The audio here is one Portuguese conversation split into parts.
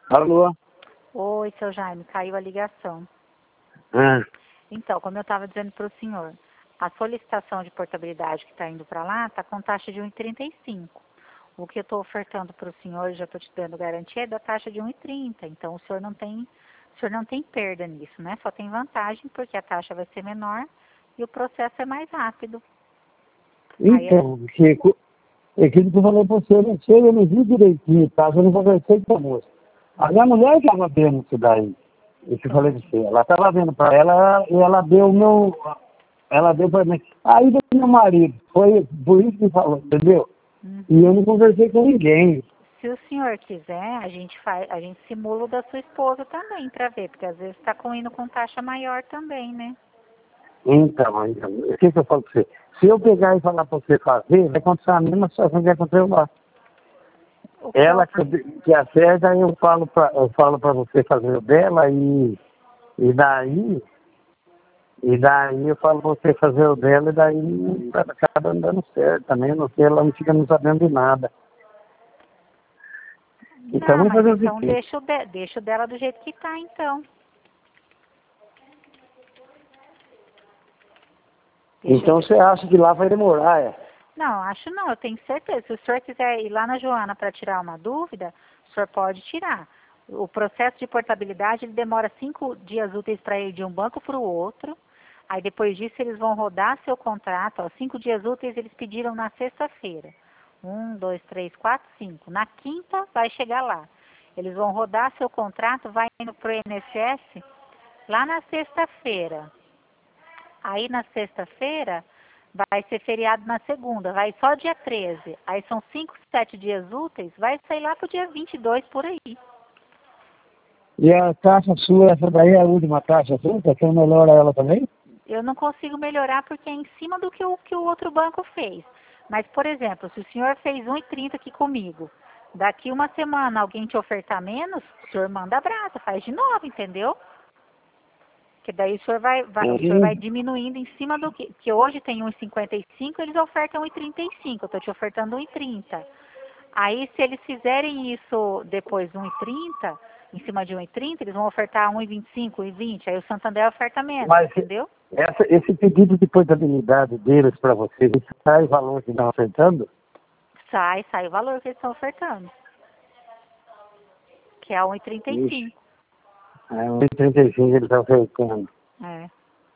Alô? Oi, seu Jaime, caiu a ligação. Ah, Então, como eu estava dizendo para o senhor, a solicitação de portabilidade que está indo para lá está com taxa de 1,35. O que eu estou ofertando para o senhor, já estou te dando garantia, é da taxa de 1,30. Então, o senhor não tem perda nisso, né? Só tem vantagem porque a taxa vai ser menor e o processo é mais rápido. então, Chico, é aquilo que eu falei pra você, eu não vi direitinho, tá? Eu não conversei com a moça. A minha mulher estava vendo isso daí. Isso que eu falei pra você. Ela estava vendo para ela e ela deu meu. Ela deu para mim. Aí veio meu marido. Foi por isso que falou, entendeu? E eu não conversei com ninguém. Se o senhor quiser, a gente simula o da sua esposa também para ver, porque às vezes está indo com taxa maior também, né? Então, o que eu falo pra você? Se eu pegar e falar pra você fazer, vai acontecer a mesma situação que aconteceu lá. O que Ela que acerta, aí eu falo pra você fazer o dela e daí eu falo pra você fazer o dela e daí acaba não dando certo também, não sei, ela não fica não sabendo de nada. Então vamos fazer o então seguinte. deixa o dela do jeito que tá, então. Então você acha que lá vai demorar, é? Não, acho não, eu tenho certeza. Se o senhor quiser ir lá na Joana para tirar uma dúvida, o senhor pode tirar. O processo de portabilidade ele demora 5 dias úteis para ir de um banco para o outro. Aí depois disso eles vão rodar seu contrato. Ó, 5 dias úteis eles pediram na sexta-feira. 1, 2, 3, 4, 5. Na quinta vai chegar lá. Eles vão rodar seu contrato, vai indo para o INSS lá na sexta-feira. Aí na sexta-feira vai ser feriado na segunda, vai só dia 13. Aí são 5, 7 dias úteis, vai sair lá pro dia 22 por aí. E a taxa sua, essa daí é a última taxa sua, você melhora ela também? Eu não consigo melhorar porque é em cima do que o outro banco fez. Mas, por exemplo, se o senhor fez 1,30 aqui comigo, daqui uma semana alguém te ofertar menos, o senhor manda abraço, faz de novo, entendeu? Que daí o senhor vai diminuindo em cima do que hoje tem 1,55, eles ofertam 1,35. Eu estou te ofertando 1,30. Aí, se eles fizerem isso depois de 1,30, em cima de 1,30, eles vão ofertar 1,25, 1,20. Aí o Santander oferta menos, Mas entendeu? esse pedido de portabilidade deles para vocês, isso sai o valor que estão ofertando? Sai o valor que eles estão ofertando, que é 1,35. É 1,35 eles estão ofertando. É.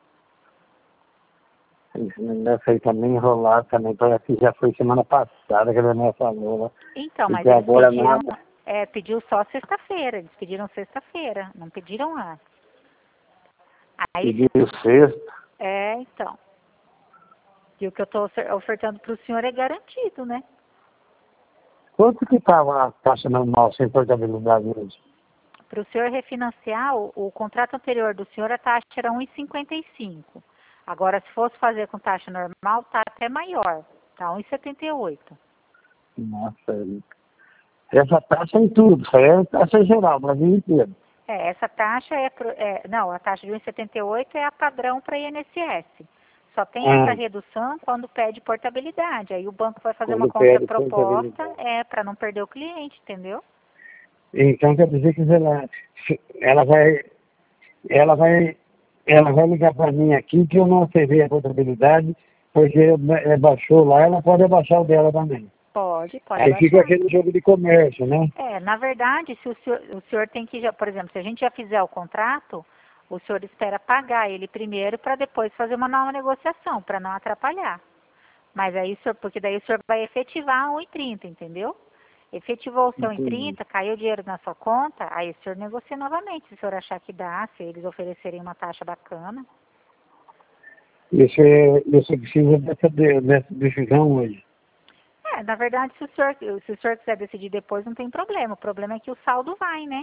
Esse negócio aí tá meio enrolado também, parece que já foi semana passada que a minha falou, né? Então, E mas até eles agora nada. pediu só sexta-feira, eles pediram sexta-feira, não pediram antes. Aí, Pediu sexta. então. E o que eu estou ofertando para o senhor é garantido, né? Quanto que estava a taxa normal sem portabilidade hoje? Para o senhor refinanciar, o contrato anterior do senhor, a taxa era 1,55. Agora, se fosse fazer com taxa normal, tá até maior. Tá 1,78. Nossa, essa taxa em tudo, isso aí é taxa geral, Brasil inteiro. Essa taxa não, a taxa de 1,78 é a padrão para INSS. Só tem essa redução quando pede portabilidade. Aí o banco vai fazer uma Quando pede contraproposta, portabilidade. para não perder o cliente, entendeu? Então quer dizer que ela vai, ela vai, ela vai ligar para mim aqui que eu não aceitei a portabilidade, porque baixou lá, ela pode abaixar o dela também. Pode Aí baixar. fica aquele jogo de comércio, né? Na verdade, se o senhor tem que, por exemplo, se a gente já fizer o contrato, o senhor espera pagar ele primeiro para depois fazer uma nova negociação, para não atrapalhar. Mas aí, porque daí o senhor vai efetivar 1,30, entendeu? Efetivou o seu 1,30, caiu o dinheiro na sua conta, aí o senhor negocia novamente, se o senhor achar que dá, se eles oferecerem uma taxa bacana. Você precisa dessa decisão hoje. Na verdade, se o senhor quiser decidir depois, não tem problema. O problema é que o saldo vai, né?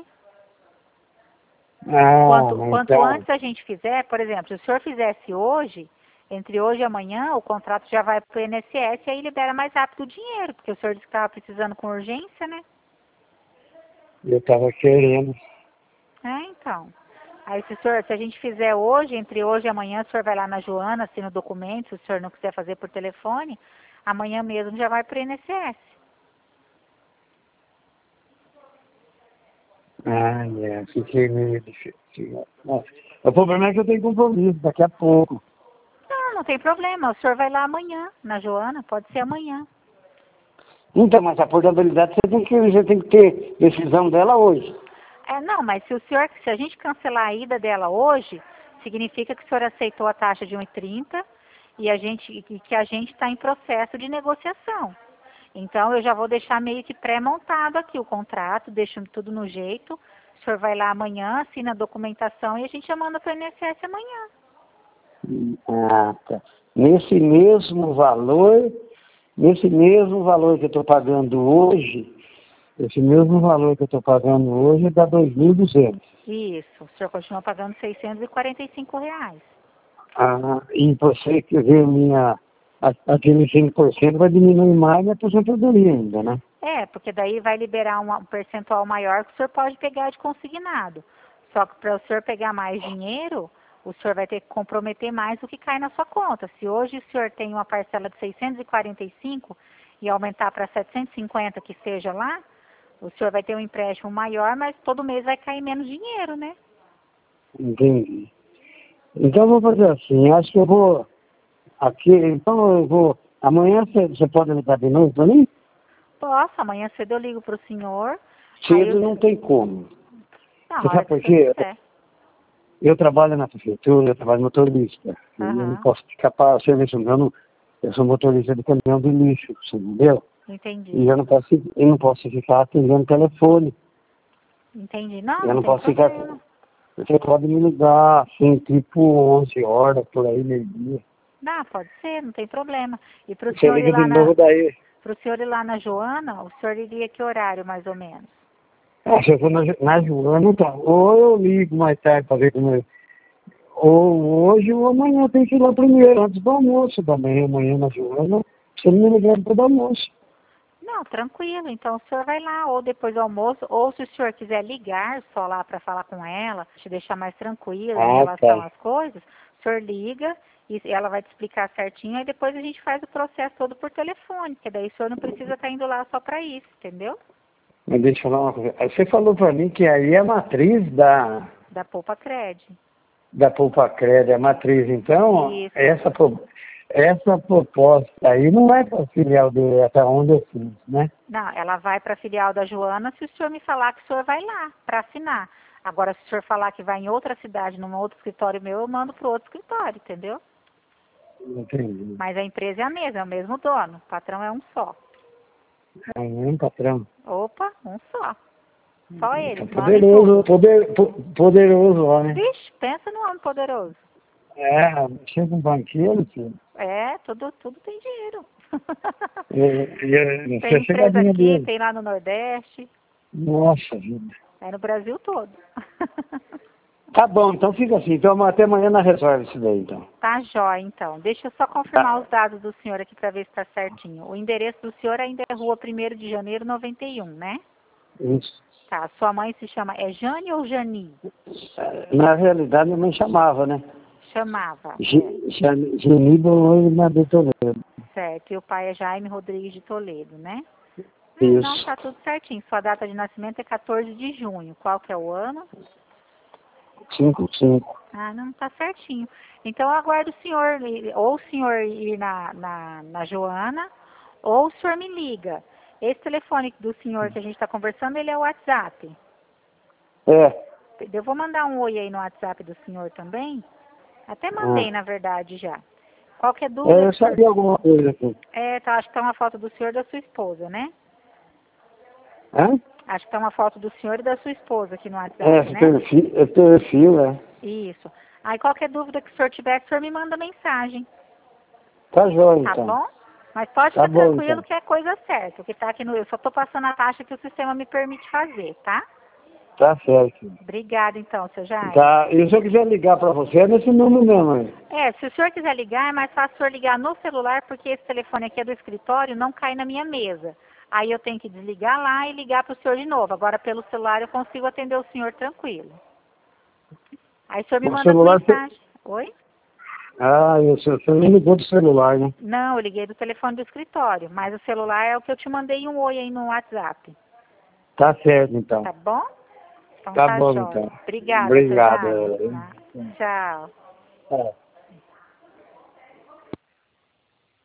Quanto antes a gente fizer, por exemplo, se o senhor fizesse hoje, entre hoje e amanhã, o contrato já vai para o INSS e aí libera mais rápido o dinheiro, porque o senhor disse que estava precisando com urgência, né? Eu estava querendo. Então. Aí se a gente fizer hoje, entre hoje e amanhã, o senhor vai lá na Joana, assina o documento, se o senhor não quiser fazer por telefone, amanhã mesmo já vai para o INSS. Ah, fiquei meio difícil. Nossa, o problema é que eu tenho compromisso daqui a pouco. Não, não tem problema. O senhor vai lá amanhã, na Joana, pode ser amanhã. Então, mas a portabilidade você tem que ter decisão dela hoje. Não, mas se a gente cancelar a ida dela hoje, significa que o senhor aceitou a taxa de 1,30 e que a gente está em processo de negociação. Então, eu já vou deixar meio que pré-montado aqui o contrato, deixo tudo no jeito. O senhor vai lá amanhã, assina a documentação e a gente já manda para o INSS amanhã. Ah, tá. Nesse mesmo valor que eu estou pagando hoje, dá 2.200. Isso, o senhor continua pagando R$ 645. E você quer ver aquele 5% vai diminuir mais minha aposentadoria ainda, né? Porque daí vai liberar um percentual maior que o senhor pode pegar de consignado. Só que para o senhor pegar mais dinheiro, o senhor vai ter que comprometer mais do que cai na sua conta. Se hoje o senhor tem uma parcela de 645 e aumentar para 750, que seja lá, o senhor vai ter um empréstimo maior, mas todo mês vai cair menos dinheiro, né? Entendi. Então eu vou fazer assim, acho que eu vou amanhã você pode ligar de novo para mim? Posso, amanhã cedo eu ligo para o senhor. Cedo não tem como. Não, Você a hora sabe que o por senhor quê? quiser. Eu trabalho na prefeitura, eu trabalho motorista. E eu não posso ficar para serviço, eu sou motorista de caminhão de lixo, você entendeu? Entendi. E eu não posso ficar atendendo telefone. Entendi. Não, Eu não não tem posso ficar. problema. Você pode me ligar, assim, tipo 11 horas, por aí, meio-dia. Não, pode ser, não tem problema. E para o Você senhor ir liga de lá novo daí. pro senhor ir lá na Joana, o senhor iria que horário, mais ou menos? Se eu for na Joana, então, ou eu ligo mais tarde para ver como é. Ou hoje ou amanhã eu tenho que ir lá primeiro, antes do almoço também. Amanhã na Joana, você não me ligar depois do almoço. Não, tranquilo. Então o senhor vai lá, ou depois do almoço, ou se o senhor quiser ligar só lá para falar com ela, te deixar mais tranquila em relação Tá. às coisas, o senhor liga e ela vai te explicar certinho, aí depois a gente faz o processo todo por telefone, porque daí o senhor não precisa estar indo lá só para isso, entendeu? Mas deixa eu falar uma coisa. Você falou para mim que aí é a matriz Da Poupa Cred. da Pulpacred, a matriz, então, Isso. essa proposta aí não é para filial dele, é para onde eu fiz, né? Não, ela vai para a filial da Joana se o senhor me falar que o senhor vai lá para assinar. Agora, se o senhor falar que vai em outra cidade, num outro escritório meu, eu mando para o outro escritório, entendeu? Entendi. Mas a empresa é a mesma, é o mesmo dono. O patrão é um só. É um patrão. Opa, um só. Só eles, Então, mandam em tudo. poderoso lá, né? Vixe, pensa no homem poderoso. Chega um banqueiro, filho. Tudo tem dinheiro. Você Tem é empresa chegadinha aqui, dele. tem lá no Nordeste, Nossa vida. é no Brasil todo. Tá bom, então fica assim. Então até amanhã na resolve isso daí, então. Tá jóia, então. Deixa eu só confirmar os dados do senhor aqui para ver se está certinho. O endereço do senhor ainda é Rua 1º de Janeiro, 91, né? Isso. Tá, sua mãe se chama, Jane ou Jani? Na realidade, minha mãe chamava, né? Chamava. Geni Bolonha de Toledo. Certo, e o pai é Jaime Rodrigues de Toledo, né? Isso. Não, tá tudo certinho. Sua data de nascimento é 14 de junho. Qual que é o ano? 5. Não, tá certinho. Então eu aguardo o senhor, ou o senhor ir na Joana, ou o senhor me liga. Esse telefone do senhor que a gente está conversando, ele é o WhatsApp. Eu vou mandar um oi aí no WhatsApp do senhor também. Até mandei, na verdade, já. Qualquer dúvida... Eu sabia alguma coisa aqui. Acho que tá uma foto do senhor e da sua esposa, né? Hã? Acho que tá uma foto do senhor e da sua esposa aqui no WhatsApp, né? Perfil. Isso. Aí qualquer dúvida que o senhor tiver, o senhor me manda mensagem. Tá jóia, Tá então. bom? Mas pode Tá ficar bom, tranquilo então. que é coisa certa. O que tá aqui eu só tô passando a taxa que o sistema me permite fazer, tá? Tá certo. Obrigada, então, seu Jair. Tá, e se eu quiser ligar pra você, é nesse número mesmo, hein? Se o senhor quiser ligar, é mais fácil o senhor ligar no celular, porque esse telefone aqui é do escritório, não cai na minha mesa. Aí eu tenho que desligar lá e ligar para o senhor de novo. Agora, pelo celular, eu consigo atender o senhor tranquilo. Aí o senhor me O manda celular mensagem. Oi? Você não ligou do celular, né? Não, eu liguei do telefone do escritório, mas o celular é o que eu te mandei um oi aí no WhatsApp. Tá certo, então. Tá bom? Então Tá tá bom, jóia. então. Obrigada, Obrigado. Fernando. Tchau. É.